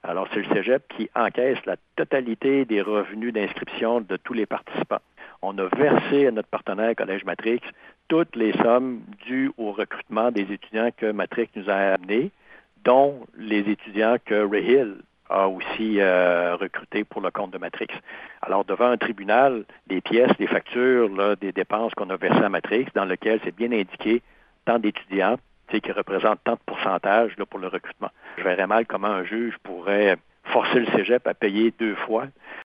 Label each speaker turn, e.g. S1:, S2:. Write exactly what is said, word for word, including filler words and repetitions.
S1: Alors, c'est le cégep qui encaisse la totalité des revenus d'inscription de tous les participants. On a versé à notre partenaire Collège Matrix toutes les sommes dues au recrutement des étudiants que Matrix nous a amenés, dont les étudiants que Ray Hill a aussi euh, recrutés pour le compte de Matrix. Alors, devant un tribunal, les pièces, les factures là, des dépenses qu'on a versées à Matrix, dans lequel c'est bien indiqué tant d'étudiants qui représentent tant de pourcentage là, pour le recrutement. Je verrais mal comment un juge pourrait forcer le cégep à payer deux fois